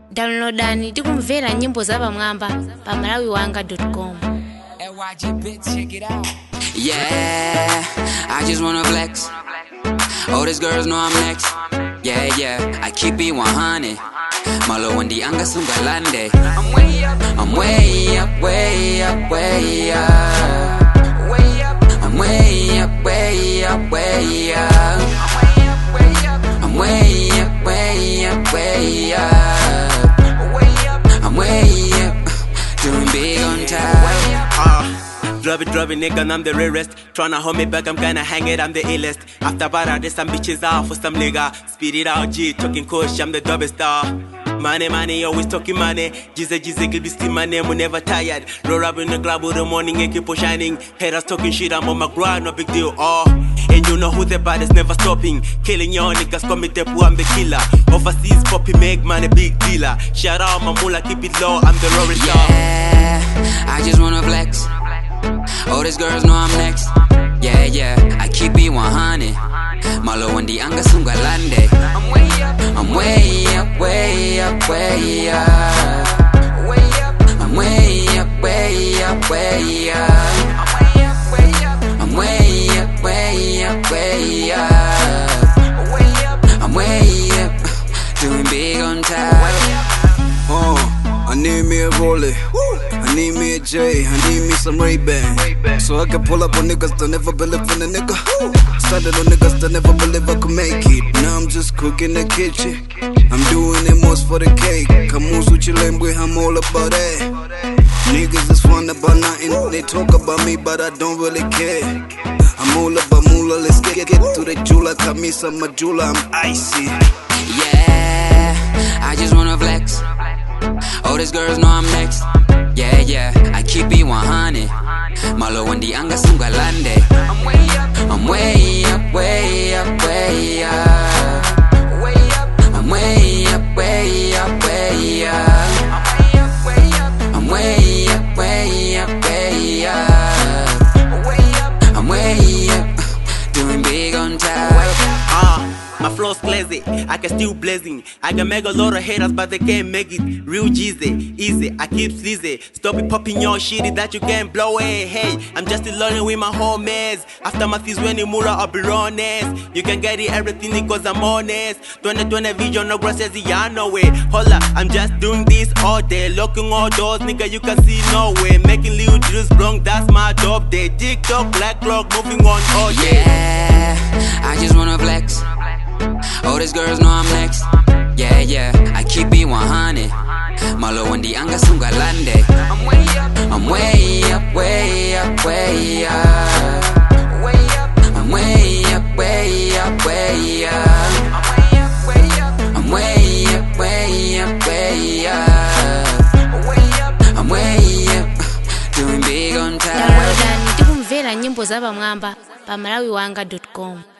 Downloadani tikumvera nyimbo za pamwamba pa malawiwanga.com. Yeah, I just wanna flex. All these girls know I'm next. Yeah, yeah, I keep it 100. Malo wandi anga sungalande. I'm way up, I'm way up, way up, way up. I'm way up, way up, way up. I'm way up, way up, way up. I'm way up, doing big on time. Drop it, nigga, and I'm the rarest. Tryna hold me back, I'm gonna hang it, I'm the illest. After bara, there's some bitches out for some nigga. Speed it out, G, talking kush, I'm the double star. Money, always talking money. Jizzy, give me my name, we're never tired. Roll up in the club with the morning and keep on shining. Haters talking shit, I'm on my grind, no big deal, oh. And you know who the baddest, never stopping. Killing your niggas, call me Depu, I'm the killer. Overseas, poppy, make money, big dealer. Shout out, my mula, keep it low, I'm the roaring star. Yeah, I just wanna flex. All these girls know I'm next. Yeah, yeah, I keep it 100. Malo wandi anga sungalande. I'm way up, I'm way up, way up, way up. I'm way up, way up, way up. I'm way up, way up, way up. I'm way up, doing big on time. I need me a Rollie, I need me a J, I need me some Ray-Ban, so I can pull up on niggas that never believe in a nigga. Started on niggas that never believe I could make it. Now I'm just cooking the kitchen, I'm doing the most for the cake. Kamus with your language, I'm all about that. Niggas is fun about nothing, they talk about me but I don't really care. I'm all about moolah, let's get to the jula. Kamisa Majula, I'm icy. Yeah, I just wanna flex. All these girls know I'm next. Yeah, yeah, I keep it 100. Malo wandi anga sungalande. I'm way up, I'm way up, way up, way up. I'm way up, way up, way up. I'm way up, way up, way up. I'm way up, doing big on time. My flow's crazy, I can still blazing. I can make a lot of haters, but they can't make it. Real Jeezy, easy, I keep sleazy. Stop it popping your shit that you can't blow it. Hey, I'm just learning with my homies. After my fees when you mura, I'll be honest. You can get it everything because I'm honest. 2020 vision, no gracias, yeah, no way. Holla, I'm just doing this all day. Locking all doors, nigga, you can see no way. Making little drills wrong, that's my job day. TikTok, black clock, moving on all day. Yeah, I just wanna flex. All these girls know I'm next. Yeah, yeah, I keep it 100. Malo wandi anga sungalande. I'm way up, I'm way up, way up, way up. I'm way up, way up, way up. I'm way up, way up, way up. I'm way up, doing big on time. Downloadani tikumvera nyimbo za pamwamba pa malawiwanga.com.